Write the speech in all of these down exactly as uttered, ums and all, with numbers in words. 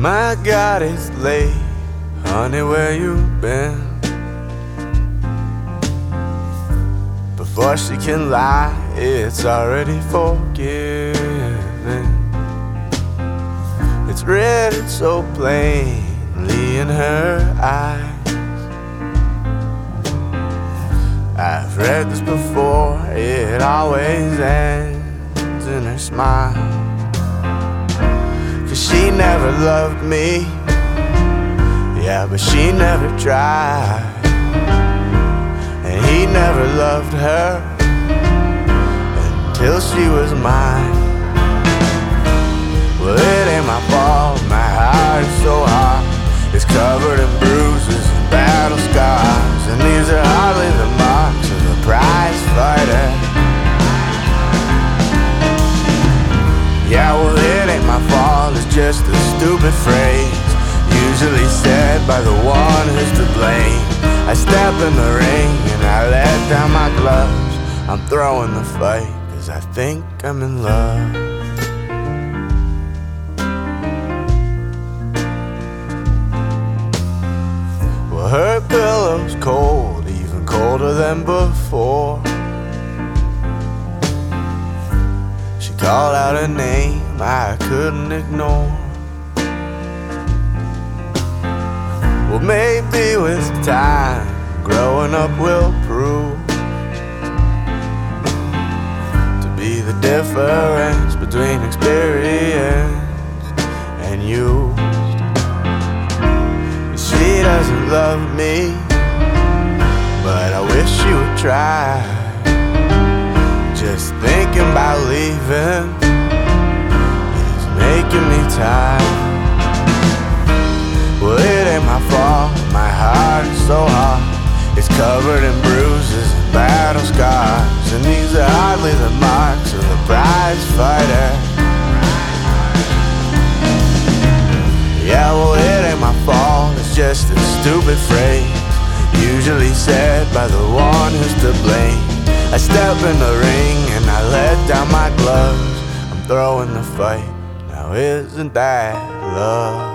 My God, it's late. Honey, where you been? Before she can lie, it's already forgiven. It's written so plainly in her eyes. I've read this before, it always ends in her smile. Cause she never loved me, yeah, but she never tried. And he never loved her until she was mine. Well, it ain't my fault, my heart is so hot. It's covered in bruises and battle scars, and these are hardly the marks of a prize fighter. Yeah, well, it ain't my fault, it's just a stupid phrase, usually said by the one who's to blame. I step in the ring and I let down my gloves. I'm throwing the fight cause I think I'm in love. Well, her pillow's cold, even colder than before. She called out a name I couldn't ignore. Well, maybe with time, growing up will prove to be the difference between experienced and used. She doesn't love me, but I wish she would try. Just thinking about leaving is making me tired. Well, it ain't my fault, my heart is so hot. It's covered in bruises and battle scars, and these are hardly the marks of a prize fighter. Yeah, well, it ain't my fault, it's just a stupid phrase, usually said by the one who's to blame. I step in the ring and I let down my gloves. I'm throwing the fight, now isn't that love?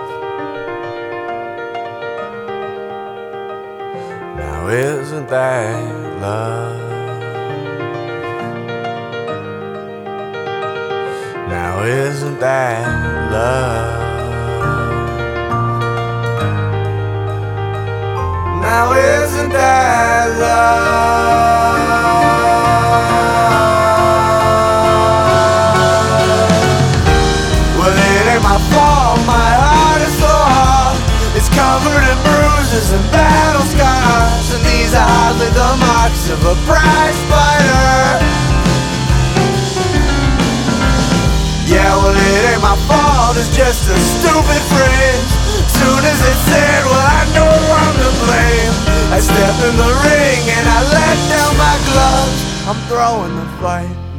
Now isn't that love? Now isn't that love? Now isn't that love? Well, it ain't my fault, my heart is so hard. It's covered in bruises and battle scars, and these are hardly the marks of a prize fighter. Yeah, well, it ain't my fault, it's just a stupid phrase. Soon as it's said, well, I know I'm to blame. I step in the ring and I let down my gloves. I'm throwing the fight,